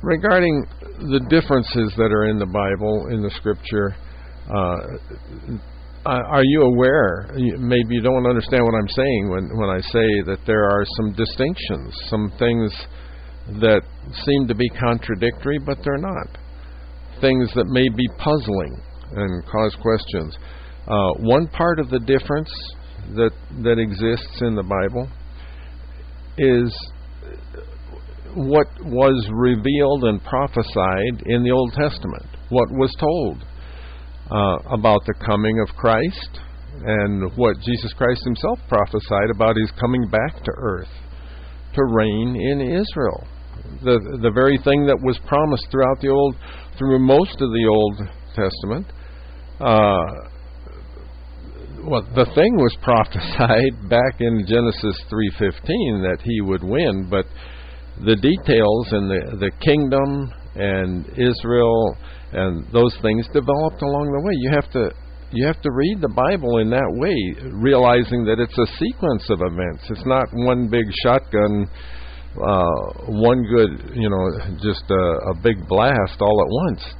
Regarding the differences that are in the Bible, in the Scripture, are you aware? Maybe you don't understand what I'm saying when I say that there are some distinctions, some things that seem to be contradictory, but they're not. Things that may be puzzling and cause questions. One part of the difference that exists in the Bible is what was revealed and prophesied in the Old Testament, what was told about the coming of Christ, and what Jesus Christ himself prophesied about his coming back to earth to reign in Israel. The very thing that was promised through most of the Old Testament. The thing was prophesied back in Genesis 3:15 that he would win, but the details and the kingdom and Israel and those things developed along the way. You have to read the Bible in that way, realizing that it's a sequence of events. It's not one big shotgun, one good, just a big blast all at once.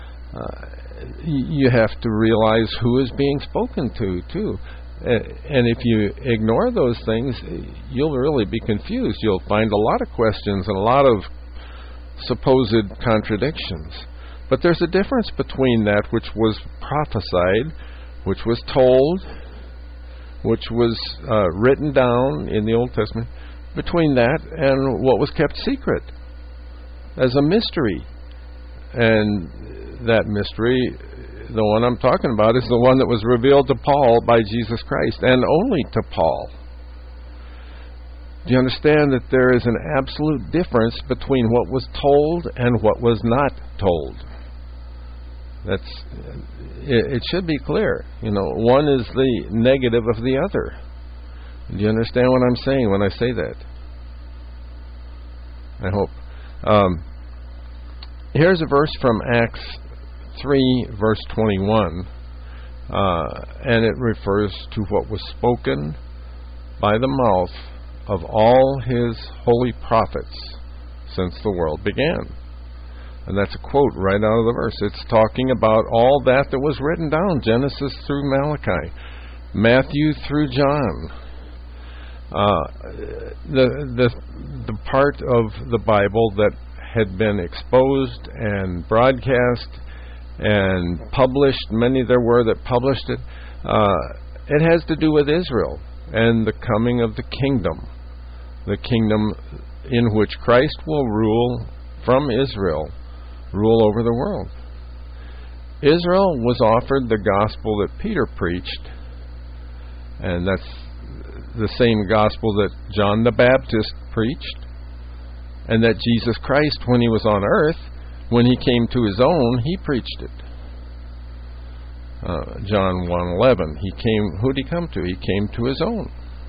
You have to realize who is being spoken to, too. And if you ignore those things, you'll really be confused. You'll find a lot of questions and a lot of supposed contradictions. But there's a difference between that which was prophesied, which was told, which was written down in the Old Testament, between that and what was kept secret as a mystery. And that mystery, the one I'm talking about, is the one that was revealed to Paul by Jesus Christ, and only to Paul. Do you understand that there is an absolute difference between what was told and what was not told? It should be clear. One is the negative of the other. Do you understand what I'm saying when I say that? I hope. Here's a verse from Acts 3, verse 21, and it refers to what was spoken by the mouth of all his holy prophets since the world began. And that's a quote right out of the verse. It's talking about all that was written down, Genesis through Malachi, Matthew through John. The part of the Bible that had been exposed and broadcast and published, many there were that published it, it has to do with Israel and the coming of the kingdom in which Christ will rule from Israel, rule over the world. Israel was offered the gospel that Peter preached, and that's the same gospel that John the Baptist preached, and that Jesus Christ, when he was on earth, when he came to his own, he preached it. John 1:11. Who did he come to? He came to his own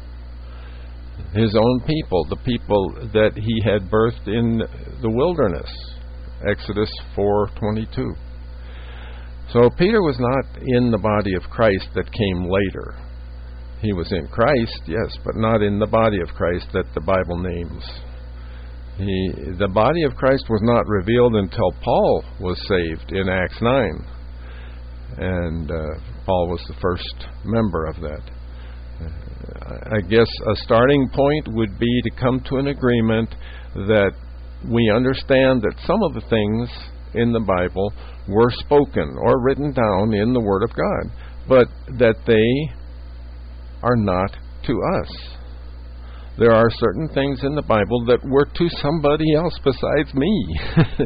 people, the people that he had birthed in the wilderness. Exodus 4:22. So Peter was not in the body of Christ that came later. He was in Christ, yes, but not in the body of Christ that the Bible names. The body of Christ was not revealed until Paul was saved in Acts 9. And Paul was the first member of that. I guess a starting point would be to come to an agreement that we understand that some of the things in the Bible were spoken or written down in the Word of God, but that they are not to us. There are certain things in the Bible that were to somebody else besides me.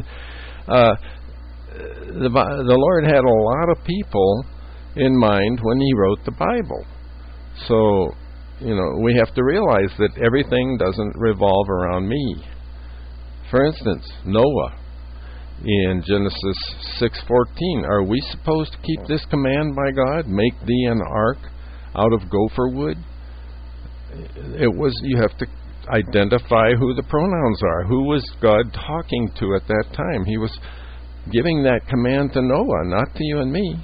The Lord had a lot of people in mind when he wrote the Bible. So, we have to realize that everything doesn't revolve around me. For instance, Noah in Genesis 6:14. Are we supposed to keep this command by God? Make thee an ark out of gopher wood? You have to identify who the pronouns are. Who was God talking to at that time? He was giving that command to Noah, not to you and me.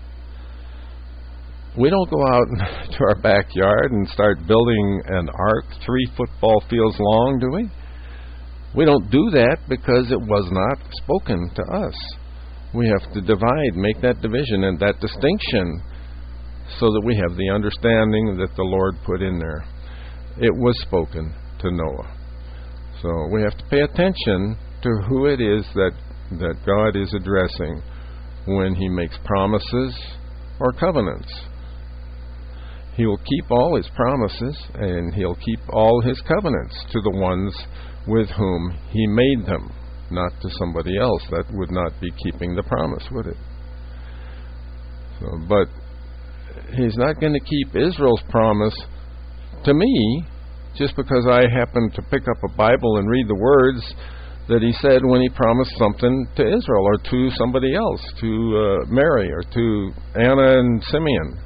We don't go out to our backyard and start building an ark 3 football fields long, do we? We don't do that because it was not spoken to us. We have to divide, make that division and that distinction so that we have the understanding that the Lord put in there. It was spoken to Noah. So we have to pay attention to who it is that God is addressing when He makes promises or covenants. He will keep all His promises and He'll keep all His covenants to the ones with whom He made them, not to somebody else. That would not be keeping the promise, would it? So, but He's not going to keep Israel's promise to me just because I happen to pick up a Bible and read the words that He said when He promised something to Israel or to somebody else, to Mary or to Anna and Simeon.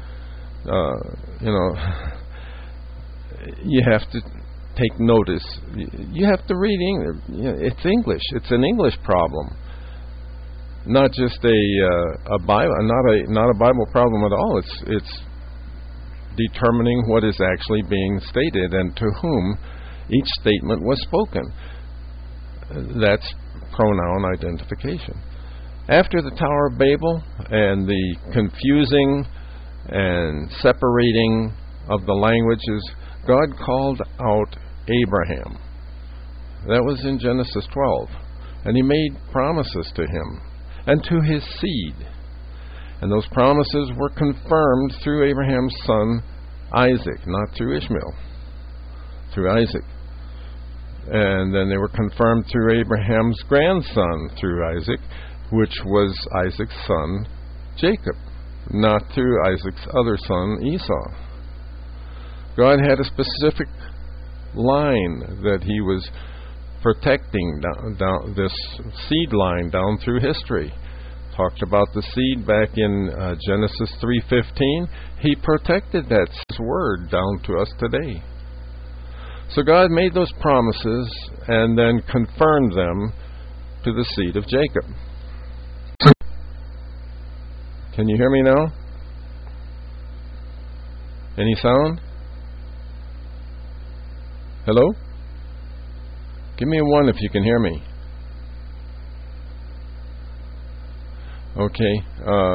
You have to take notice. You have to read English. It's English. It's an English problem, not just a Bible, not a Bible problem at all. It's determining what is actually being stated and to whom each statement was spoken. That's pronoun identification. After the Tower of Babel and the confusing and separating of the languages, God called out Abraham. That was in Genesis 12. And He made promises to him and to his seed. And those promises were confirmed through Abraham's son Isaac, not through Ishmael, through Isaac. And then they were confirmed through Abraham's grandson, through Isaac, which was Isaac's son Jacob, not through Isaac's other son Esau. God had a specific line that He was protecting down this seed line down through history. Talked about the seed back in Genesis 3:15. He protected that word down to us today. So God made those promises and then confirmed them to the seed of Jacob. Can you hear me now? Any sound? Hello? Give me a 1 if you can hear me. Okay.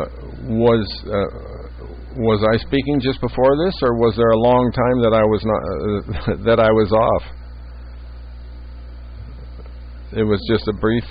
Was I speaking just before this, or was there a long time that I was not that I was off? It was just a brief.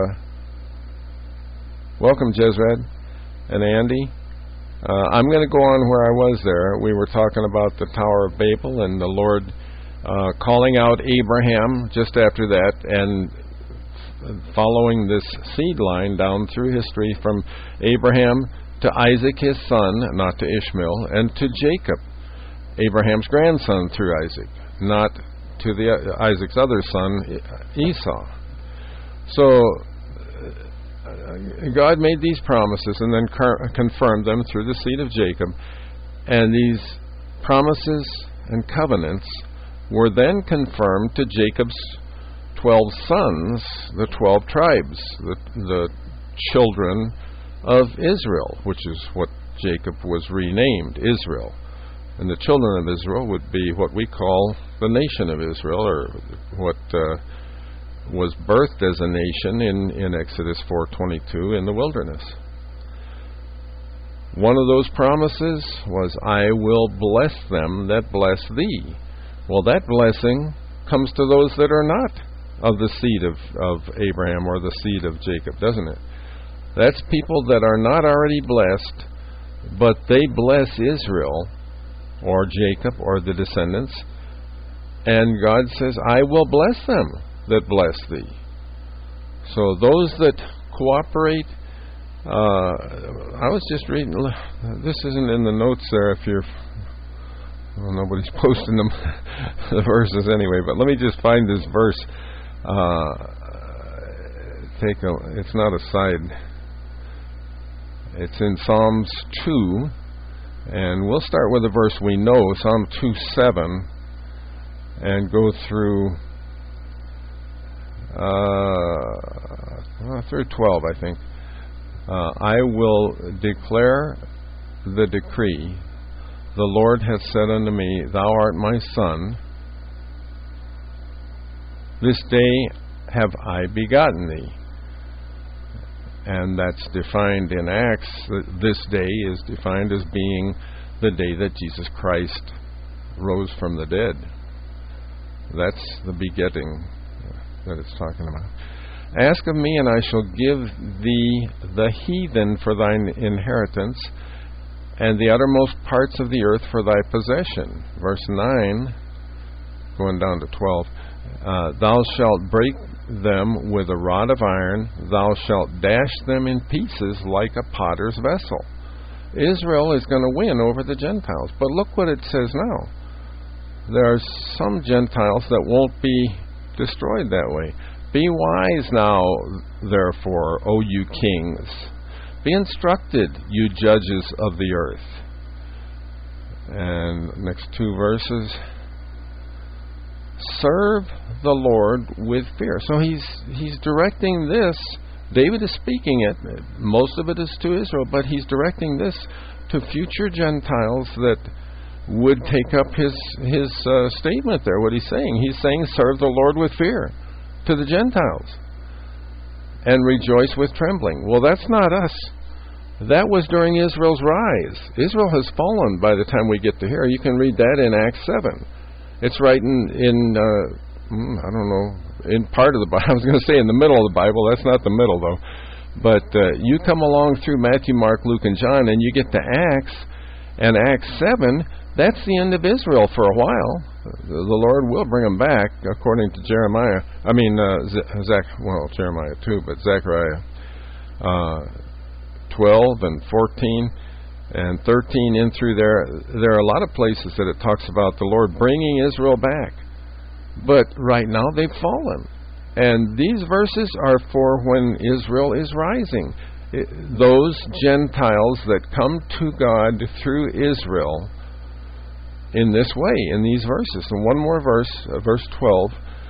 Welcome, Jezred and Andy. I'm going to go on where I was there. We were talking about the Tower of Babel and the Lord calling out Abraham just after that, and following this seed line down through history from Abraham to Isaac his son, not to Ishmael, and to Jacob, Abraham's grandson through Isaac, not to Isaac's other son Esau. So God made these promises and then confirmed them through the seed of Jacob, and these promises and covenants were then confirmed to Jacob's 12 sons, the 12 tribes, the children of Israel, which is what Jacob was renamed, Israel. And the children of Israel would be what we call the nation of Israel, or what was birthed as a nation in Exodus 4:22 in the wilderness. One of those promises was, I will bless them that bless thee. Well, that blessing comes to those that are not of the seed of Abraham or the seed of Jacob, doesn't it? That's people that are not already blessed, but they bless Israel or Jacob or the descendants, and God says, I will bless them that bless thee. So those that cooperate, I was just reading, this isn't in the notes there if you're, well, nobody's posting them, the verses anyway, but let me just find this verse. It's not a side. It's in Psalms 2, and we'll start with a verse we know, Psalm 2:7, and go through 12, I think. I will declare the decree. The Lord hath said unto me, Thou art my son. This day have I begotten thee. And that's defined in Acts. This day is defined as being the day that Jesus Christ rose from the dead. That's the begetting that it's talking about. Ask of me, and I shall give thee the heathen for thine inheritance, and the uttermost parts of the earth for thy possession. Verse 9, going down to 12. Thou shalt break them with a rod of iron, thou shalt dash them in pieces like a potter's vessel. Israel is going to win over the Gentiles. But look what it says now. There are some Gentiles that won't be destroyed that way. Be wise now, therefore, O you kings. Be instructed, you judges of the earth. And next two verses. Serve the Lord with fear. So he's directing this. David is speaking it. Most of it is to Israel, but he's directing this to future Gentiles that would take up his statement there, what he's saying. He's saying, serve the Lord with fear to the Gentiles and rejoice with trembling. Well, that's not us. That was during Israel's rise. Israel has fallen by the time we get to here. You can read that in Acts 7. It's right in I don't know, in part of the Bible. I was going to say in the middle of the Bible. That's not the middle, though. But you come along through Matthew, Mark, Luke, and John, and you get to Acts, and Acts 7, that's the end of Israel for a while. The Lord will bring them back, according to Jeremiah. I mean, Jeremiah too, but Zechariah 12 and 14 and 13 in through there. There are a lot of places that it talks about the Lord bringing Israel back. But right now they've fallen. And these verses are for when Israel is rising. Those Gentiles that come to God through Israel in this way, in these verses. And one more verse, verse 12.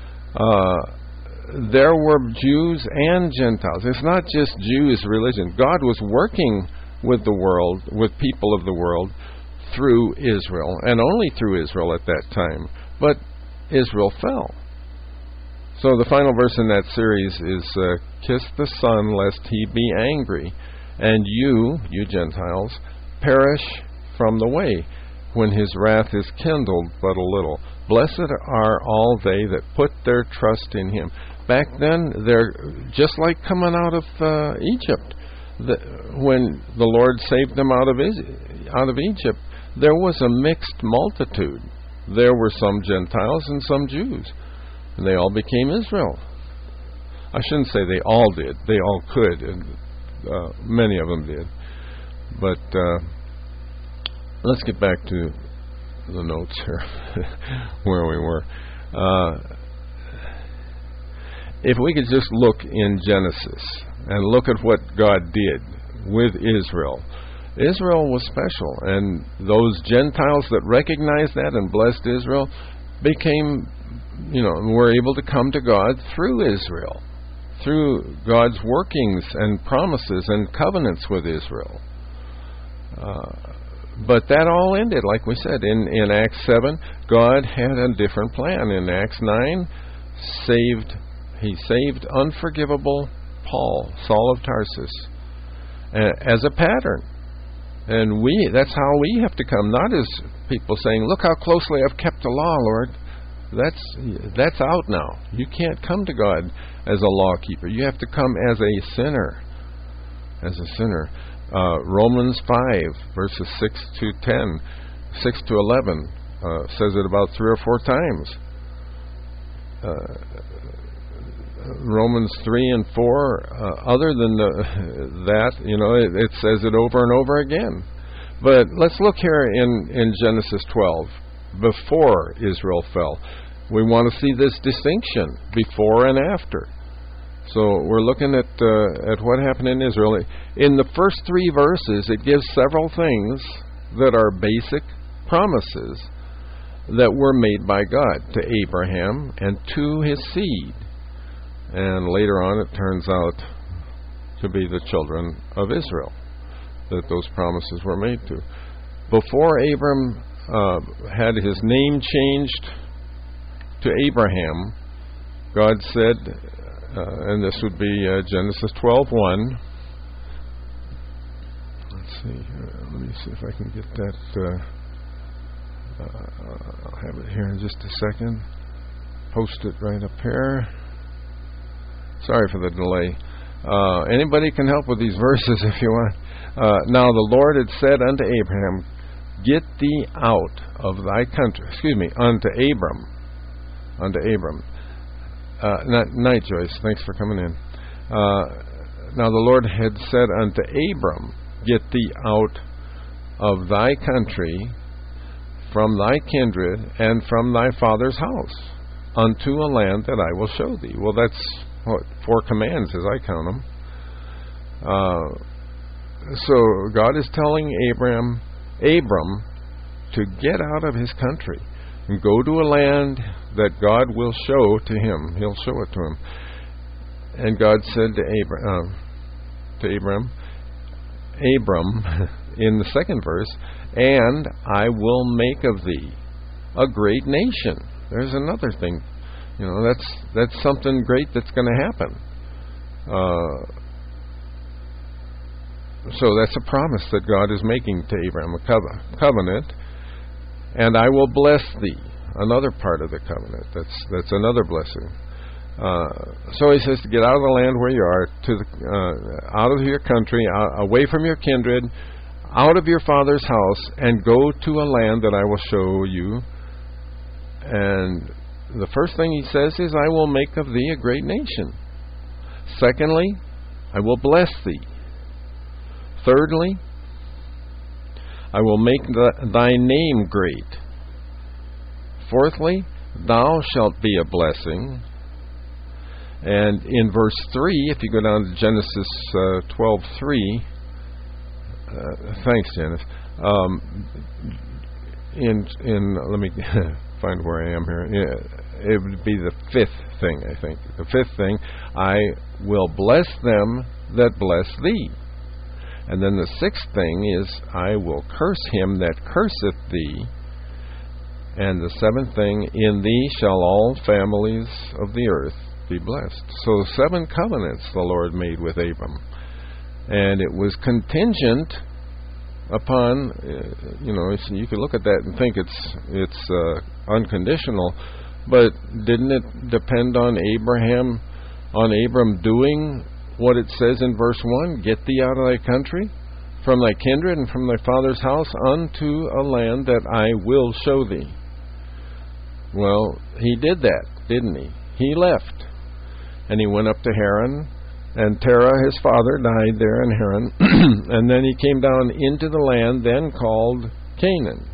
There were Jews and Gentiles. It's not just Jews' religion. God was working with the world, with people of the world, through Israel, and only through Israel at that time. But Israel fell. So the final verse in that series is, kiss the Son, lest he be angry, and you Gentiles, perish from the way, when his wrath is kindled but a little. Blessed are all they that put their trust in him. Back then, they're just like coming out of Egypt. When the Lord saved them out of Egypt, there was a mixed multitude. There were some Gentiles and some Jews. And they all became Israel. I shouldn't say they all did. They all could, and many of them did. But let's get back to the notes here, where we were. If we could just look in Genesis and look at what God did with Israel. Israel was special, and those Gentiles that recognized that and blessed Israel became, were able to come to God through Israel, through God's workings and promises and covenants with Israel. But that all ended, like we said, in Acts 7. God had a different plan. In Acts 9, He saved unforgivable Paul, Saul of Tarsus, as a pattern. And that's how we have to come, not as people saying, look how closely I've kept the law, Lord. That's out now. You can't come to God as a law keeper. You have to come as a sinner. As a sinner. Romans 5, verses 6 to 10, 6 to 11, says it about 3 or 4 times. Romans 3 and 4, other than that, it says it over and over again. But let's look here in Genesis 12, before Israel fell. We want to see this distinction, before and after. So we're looking at what happened in Israel. In the first 3 verses, it gives several things that are basic promises that were made by God to Abraham and to his seed. And later on, it turns out to be the children of Israel that those promises were made to. Before Abram had his name changed to Abraham, God said, and this would be Genesis 12:1. Let's see here. Let me see if I can get that. I'll have it here in just a second. Post it right up here. Sorry for the delay. Anybody can help with these verses if you want. Now the Lord had said unto Abraham, get thee out of thy country. Unto Abram. Night, Joyce. Thanks for coming in. Now the Lord had said unto Abram, get thee out of thy country, from thy kindred, and from thy father's house, unto a land that I will show thee. Well, that's 4 commands as I count them. So God is telling Abram to get out of his country and go to a land that God will show to him. He'll show it to him. And God said to Abram, in the second verse, and I will make of thee a great nation. There's another thing. That's something great that's going to happen. So that's a promise that God is making to Abraham, a covenant. And I will bless thee. Another part of the covenant. That's another blessing. So he says to get out of the land where you are, out of your country, away from your kindred, out of your father's house, and go to a land that I will show you. And the first thing he says is, I will make of thee a great nation. Secondly, I will bless thee. Thirdly, I will make thy name great. Fourthly, thou shalt be a blessing. And in verse 3, if you go down to Genesis 12:3, thanks, Janice. Let me find where I am here. Yeah, it would be the 5th thing, I think. The 5th thing, I will bless them that bless thee. And then the 6th thing is, I will curse him that curseth thee. And the 7th thing, in thee shall all families of the earth be blessed. So 7 covenants the Lord made with Abram. And it was contingent upon, you could look at that and think it's unconditional, but didn't it depend on Abram doing what it says in verse 1, get thee out of thy country, from thy kindred and from thy father's house, unto a land that I will show thee. Well, he did that, didn't he? He left, and he went up to Haran, and Terah, his father, died there in Haran, and then he came down into the land then called Canaan.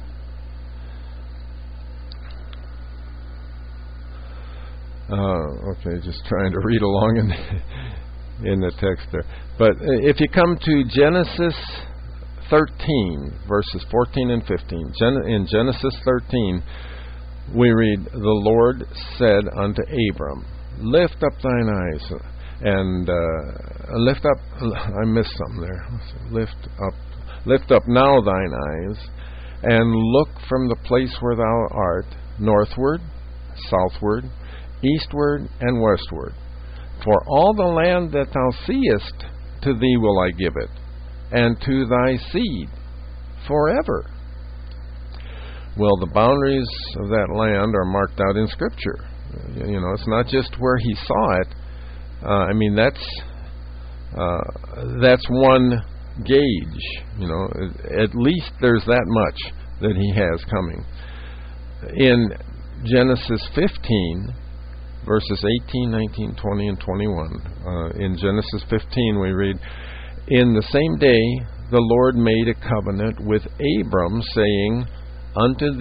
Okay, just trying to read along in the text there. But if you come to Genesis 13, verses 14 and 15, in Genesis 13, we read, the Lord said unto Abram, lift up thine eyes, and lift up, I missed something there. Lift up now thine eyes, and look from the place where thou art, northward, southward, eastward, and westward. For all the land that thou seest, to thee will I give it, and to thy seed forever. Well, the boundaries of that land are marked out in Scripture. It's not just where he saw it. That's one gauge. At least there's that much that he has coming. In Genesis 15, verses 18, 19, 20, and 21. In Genesis 15 we read, in the same day the Lord made a covenant with Abram, saying, unto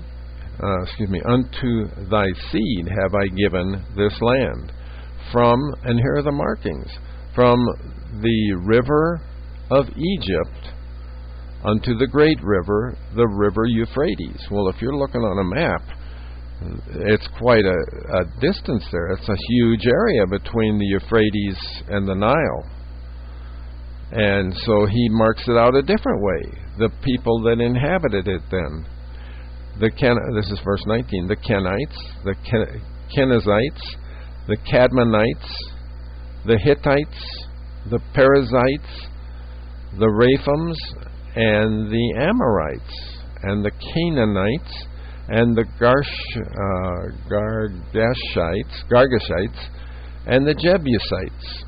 thy seed have I given this land. And here are the markings, from the river of Egypt unto the great river, the river Euphrates. Well, if you're looking on a map, it's quite a distance there. It's a huge area between the Euphrates and the Nile. And so he marks it out a different way. The people that inhabited it then. This is verse 19. The Kenites, the Kenizzites, the Cadmonites, the Hittites, the Perizzites, the Rephaims, and the Amorites, and the Canaanites, and the Gargashites, and the Jebusites.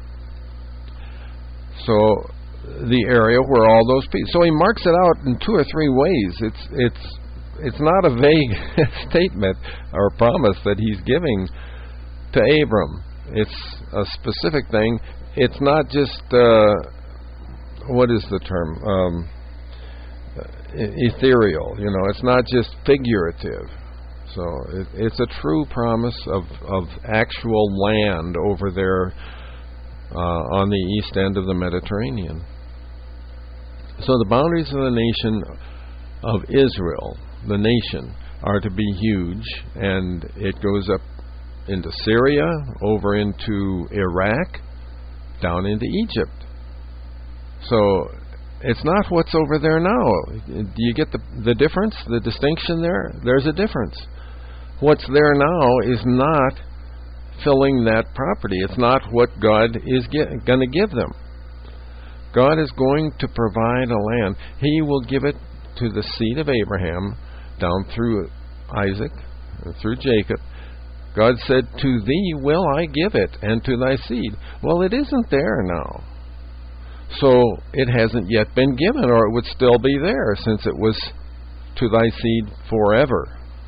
So the area where all those people. So he marks it out in 2 or 3 ways. It's not a vague statement or promise that he's giving to Abram. It's a specific thing. It's not just what is the term? Ethereal. It's not just figurative. So it's a true promise of actual land over there on the east end of the Mediterranean. So the boundaries of the nation of Israel, the nation, are to be huge, and it goes up into Syria, over into Iraq, down into Egypt. So it's not what's over there now. Do you get the difference, the distinction there? There's a difference. What's there now is not filling that property. It's not what God is going to give them. God is going to provide a land. He will give it to the seed of Abraham down through Isaac and through Jacob. God said, "To thee will I give it, and to thy seed." Well, it isn't there now. So it hasn't yet been given, or it would still be there, since it was to thy seed forever.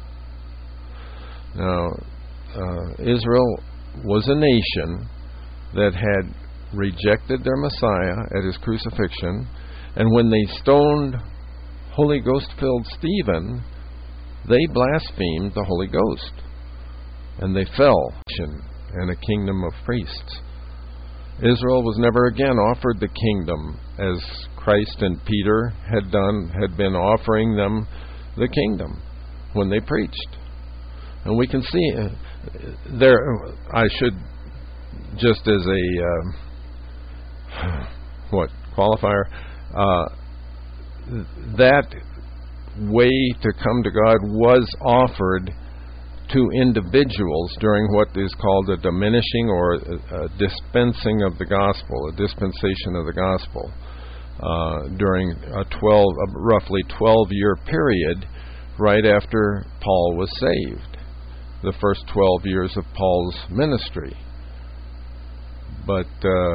Now, Israel was a nation that had rejected their Messiah at his crucifixion, and when they stoned Holy Ghost-filled Stephen, they blasphemed the Holy Ghost, and they fell in a kingdom of priests. Israel was never again offered the kingdom as Christ and Peter had been offering them the kingdom when they preached. And we can see there, I should, just as a qualifier, that way to come to God was offered to individuals during what is called a diminishing or a dispensing of the gospel, a dispensation of the gospel, during a roughly 12-year period right after Paul was saved, the first 12 years of Paul's ministry. But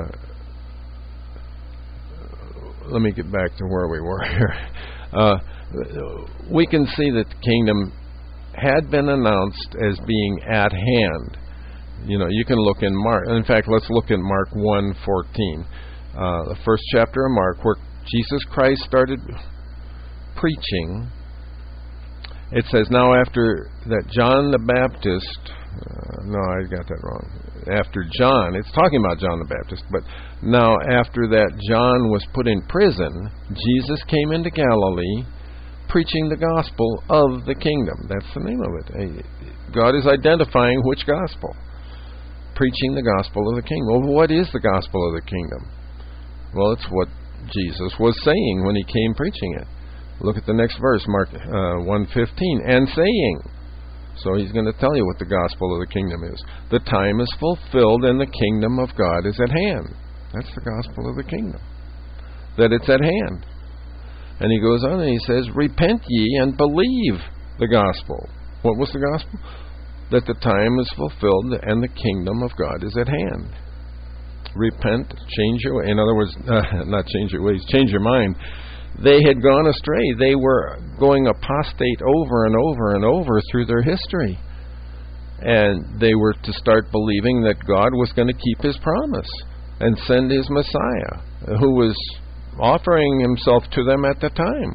let me get back to where we were here. We can see that the kingdom had been announced as being at hand. You can look in Mark. In fact, let's look at Mark 1:14, the first chapter of Mark, where Jesus Christ started preaching. It says, "Now after that John the Baptist," no, I got that wrong. After John, it's talking about John the Baptist, but now after that John was put in prison, Jesus came into Galilee, preaching the gospel of the kingdom. That's the name of it. God is identifying which gospel. Preaching the gospel of the kingdom. Well, what is the gospel of the kingdom? Well, it's what Jesus was saying when he came preaching it. Look at the next verse, Mark 1:15. "And saying," so he's going to tell you what the gospel of the kingdom is. "The time is fulfilled and the kingdom of God is at hand." That's the gospel of the kingdom. That it's at hand. And he goes on and he says, "Repent ye and believe the gospel." What was the gospel? That the time is fulfilled and the kingdom of God is at hand. Repent, change your way. In other words, not change your ways, change your mind. They had gone astray. They were going apostate over and over and over through their history. And they were to start believing that God was going to keep his promise and send his Messiah, who was offering himself to them at the time.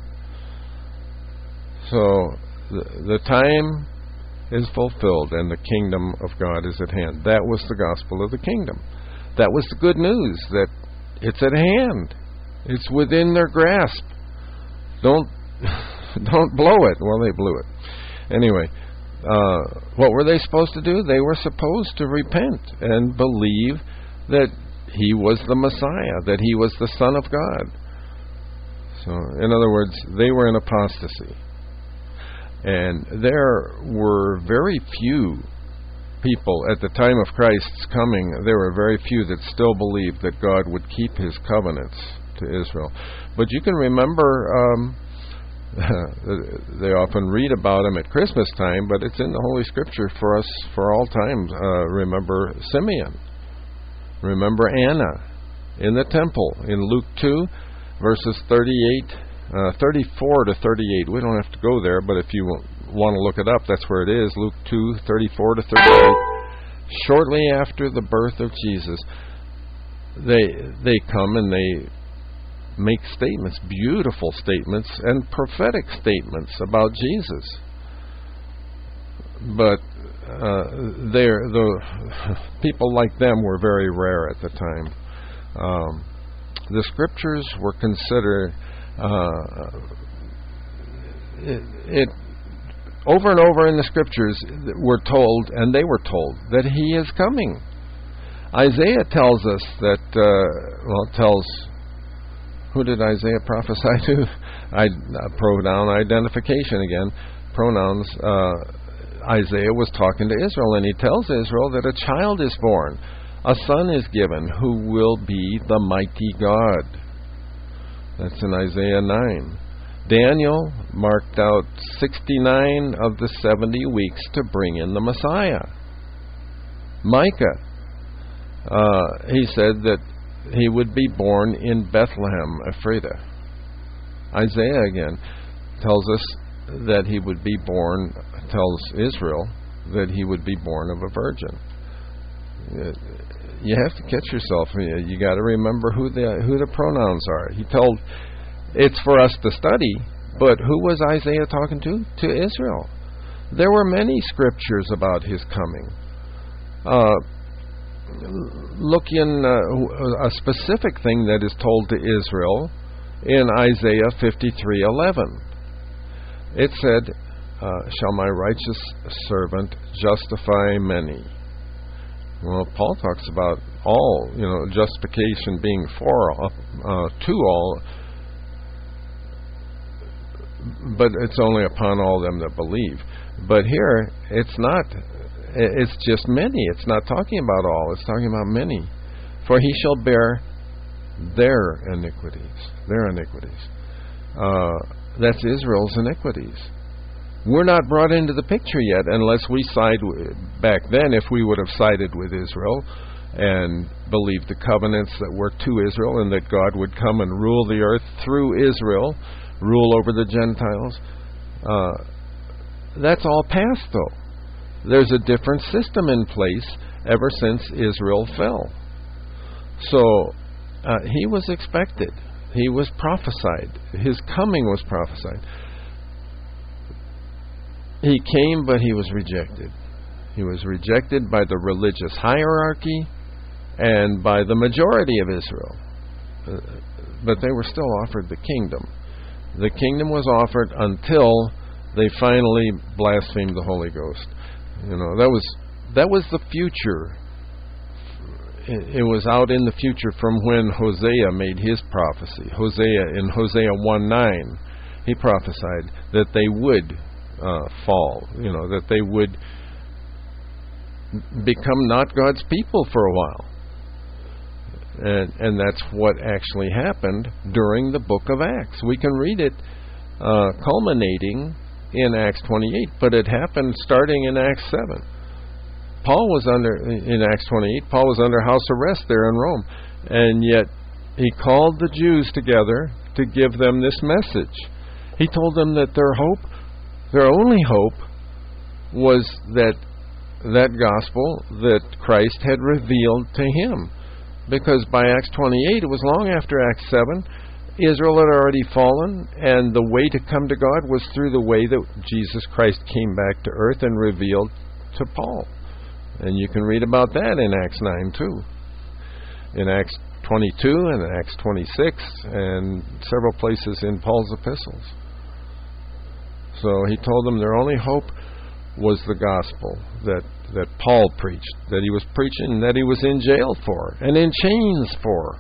So the time is fulfilled and the kingdom of God is at hand. That was the gospel of the kingdom. That was the good news, that it's at hand. It's within their grasp. Don't blow it. Well, they blew it. Anyway, what were they supposed to do? They were supposed to repent and believe that he was the Messiah, that he was the Son of God. So, in other words, they were in apostasy. And there were very few people at the time of Christ's coming, there were very few that still believed that God would keep his covenants to Israel. But you can remember, they often read about him at Christmas time, but it's in the Holy Scripture for us for all times. Remember Simeon. Remember Anna in the temple in Luke 2, verses 34 to 38. We don't have to go there, but if you want to look it up, that's where it is. Luke 2, 34 to 38. Shortly after the birth of Jesus, they come and they make statements, beautiful statements, and prophetic statements about Jesus. But the people like them were very rare at the time. The Scriptures were considered over and over in the Scriptures we're told, and they were told, that he is coming. Isaiah tells us that, who did Isaiah prophesy to? Pronoun identification again. Pronouns. Isaiah was talking to Israel, and he tells Israel that a child is born. A son is given who will be the mighty God. That's in Isaiah 9. Daniel marked out 69 of the 70 weeks to bring in the Messiah. Micah, he said that he would be born in Bethlehem, Ephrathah. Isaiah again tells us that he would be born, tells Israel that he would be born of a virgin. You have to catch yourself. You got to remember who the pronouns are. He told, it's for us to study, but who was Isaiah talking to? To Israel. There were many scriptures about his coming. Look in a specific thing that is told to Israel in Isaiah 53:11. It said, shall my righteous servant justify many? Well, Paul talks about all, justification being to all, but it's only upon all them that believe. But here, it's not. It's just many. It's not talking about all. It's talking about many. For he shall bear their iniquities. Their iniquities. That's Israel's iniquities. We're not brought into the picture yet unless we side back then, if we would have sided with Israel and believed the covenants that were to Israel and that God would come and rule the earth through Israel, rule over the Gentiles. That's all past, though. There's a different system in place ever since Israel fell. So he was expected. He was prophesied. His coming was prophesied. He came, but he was rejected. He was rejected by the religious hierarchy and by the majority of Israel. But they were still offered the kingdom. The kingdom was offered until they finally blasphemed the Holy Ghost. That was the future. It was out in the future from when Hosea made his prophecy. In Hosea 1:9, he prophesied that they would fall, that they would become not God's people for a while. And that's what actually happened during the book of Acts. We can read it culminating in Acts 28, but it happened starting in Acts 7. In Acts 28, Paul was under house arrest there in Rome, and yet he called the Jews together to give them this message. He told them that their only hope, was that gospel that Christ had revealed to him. Because by Acts 28, it was long after Acts 7, Israel had already fallen, and the way to come to God was through the way that Jesus Christ came back to earth and revealed to Paul. And you can read about that in Acts 9 too. In Acts 22 and Acts 26 and several places in Paul's epistles. So he told them their only hope was the gospel that Paul preached, that he was preaching, that he was in jail for, and in chains for.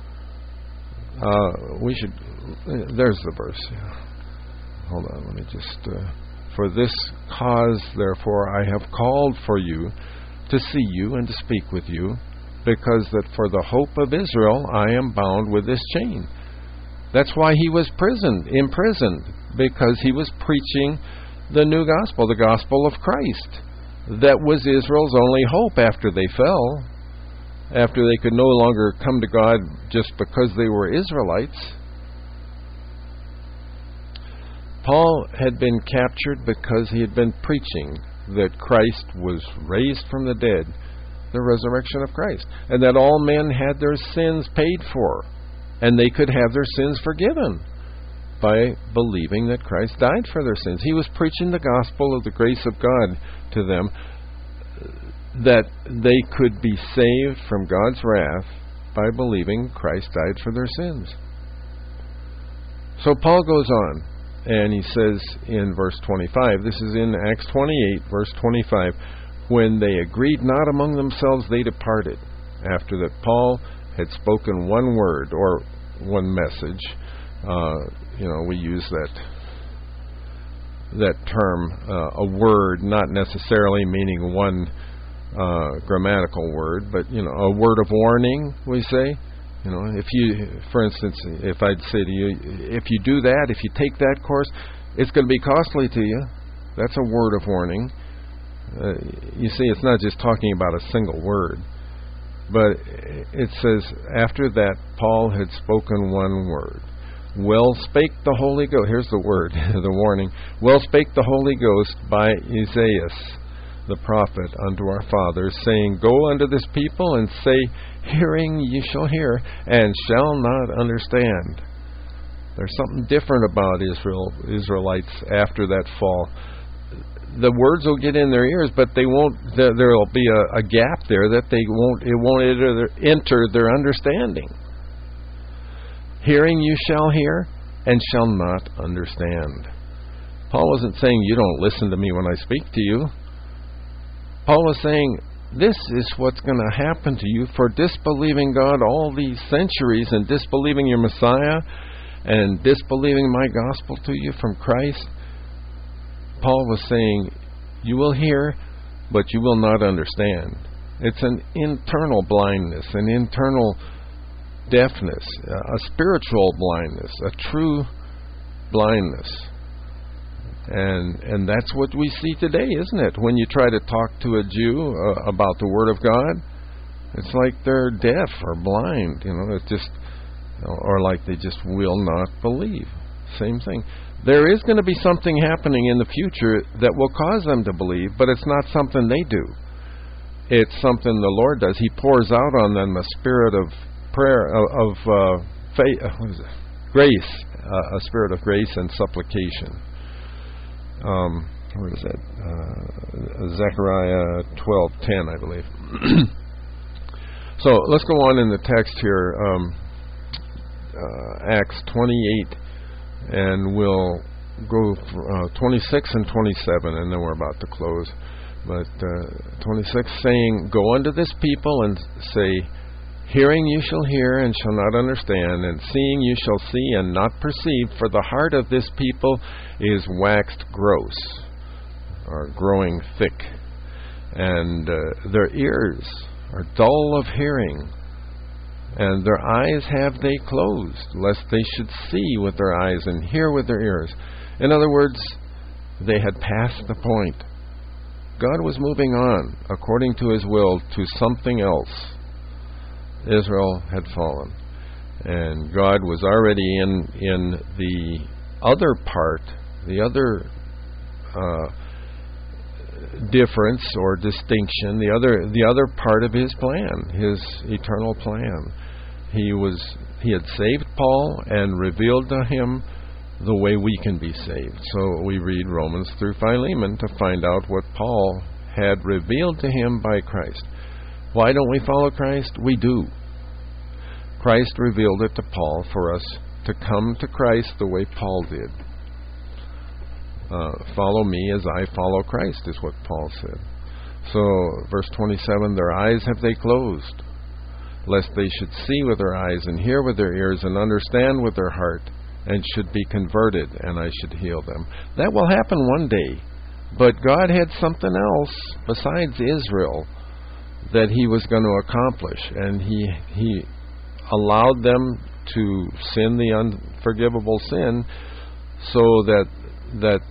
There's the verse. Hold on, let me just... For this cause, therefore, I have called for you, to see you and to speak with you, because that for the hope of Israel I am bound with this chain. That's why he was imprisoned, because he was preaching the new gospel, the gospel of Christ. That was Israel's only hope after they fell, after they could no longer come to God just because they were Israelites. Paul had been captured because he had been preaching that Christ was raised from the dead, the resurrection of Christ, and that all men had their sins paid for, and they could have their sins forgiven by believing that Christ died for their sins. He was preaching the gospel of the grace of God to them, that they could be saved from God's wrath by believing Christ died for their sins. So Paul goes on, and he says in verse 25, this is in Acts 28, verse 25, when they agreed not among themselves, they departed. After that Paul had spoken one word or one message, we use that term, a word, not necessarily meaning one grammatical word, but a word of warning, we say. If you, for instance, if I'd say to you, if you do that, if you take that course, it's going to be costly to you. That's a word of warning. You see, it's not just talking about a single word, but it says, after that, Paul had spoken one word. Well spake the Holy Ghost. Here's the word, the warning. Well spake the Holy Ghost by Isaiah the prophet unto our fathers, saying, Go unto this people and say, Hearing ye shall hear, and shall not understand. There's something different about Israelites after that fall. The words will get in their ears, but they won't. There'll be a gap there that it won't enter their understanding. Hearing you shall hear, and shall not understand. Paul wasn't saying you don't listen to me when I speak to you. Paul was saying, this is what's going to happen to you for disbelieving God all these centuries, and disbelieving your Messiah, and disbelieving my gospel to you from Christ. Paul was saying, you will hear, but you will not understand. It's an internal blindness, an internal deafness, a spiritual blindness, a true blindness. And that's what we see today, isn't it? When you try to talk to a Jew about the Word of God, it's like they're deaf or blind, it's just, or like they just will not believe. Same thing. There is going to be something happening in the future that will cause them to believe, but it's not something they do. It's something the Lord does. He pours out on them a spirit of prayer, of faith, grace, a spirit of grace and supplication. Where is that? Zechariah 12:10, I believe. So let's go on in the text here, Acts 28, and we'll go 26 and 27, and then we're about to close. But 26, saying, Go unto this people and say, Hearing you shall hear and shall not understand, and seeing you shall see and not perceive, for the heart of this people is waxed gross, or growing thick, and their ears are dull of hearing, and their eyes have they closed, lest they should see with their eyes and hear with their ears. In other words, they had passed the point. God was moving on, according to His will, to something else. Israel had fallen, and God was already in the other part, the other difference or distinction, the other part of His plan, His eternal plan. He had saved Paul and revealed to him the way we can be saved. So we read Romans through Philemon to find out what Paul had revealed to him by Christ. Why don't we follow Christ? We do. Christ revealed it to Paul for us to come to Christ the way Paul did. Follow me as I follow Christ, is what Paul said. So, verse 27, their eyes have they closed, lest they should see with their eyes and hear with their ears and understand with their heart, and should be converted, and I should heal them. That will happen one day. But God had something else besides Israel that he was going to accomplish, and he allowed them to sin the unforgivable sin, so that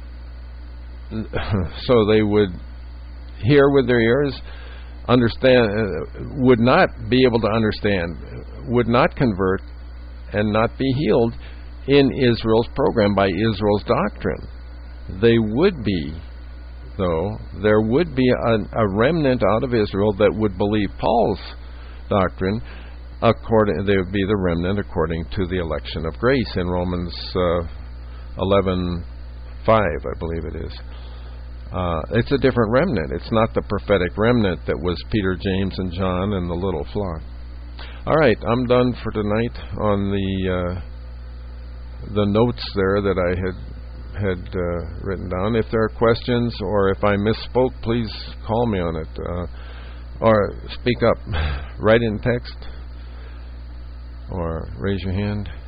so they would hear with their ears, understand, would not be able to understand, would not convert, and not be healed in Israel's program by Israel's doctrine. They would be, though, there would be a remnant out of Israel that would believe Paul's doctrine. They would be the remnant according to the election of grace in Romans 11:5, I believe it is. It's a different remnant. It's not the prophetic remnant that was Peter, James, and John and the little flock. All right, I'm done for tonight on the notes there that I had written down. If there are questions or if I misspoke, please call me on it, or speak up. Write in text or raise your hand.